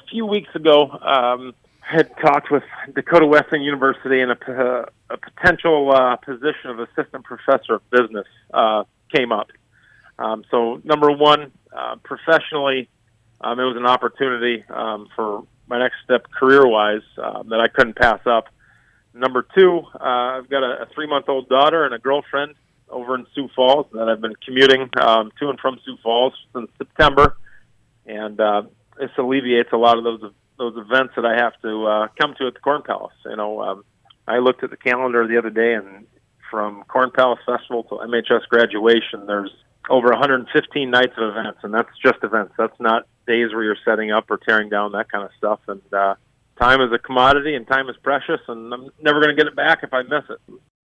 few weeks ago, had talked with Dakota Wesleyan University, and a potential position of assistant professor of business came up. So number one, professionally, it was an opportunity for my next step career-wise that I couldn't pass up. Number two, I've got a 3-month-old daughter and a girlfriend over in Sioux Falls that I've been commuting to and from Sioux Falls since September, and this alleviates a lot of those events that I have to come to at the Corn Palace. I looked at the calendar the other day, and from Corn Palace Festival to MHS graduation, there's over 115 nights of events, and that's just events. That's not days where you're setting up or tearing down, that kind of stuff. And time is a commodity, and time is precious, and I'm never going to get it back if I miss it.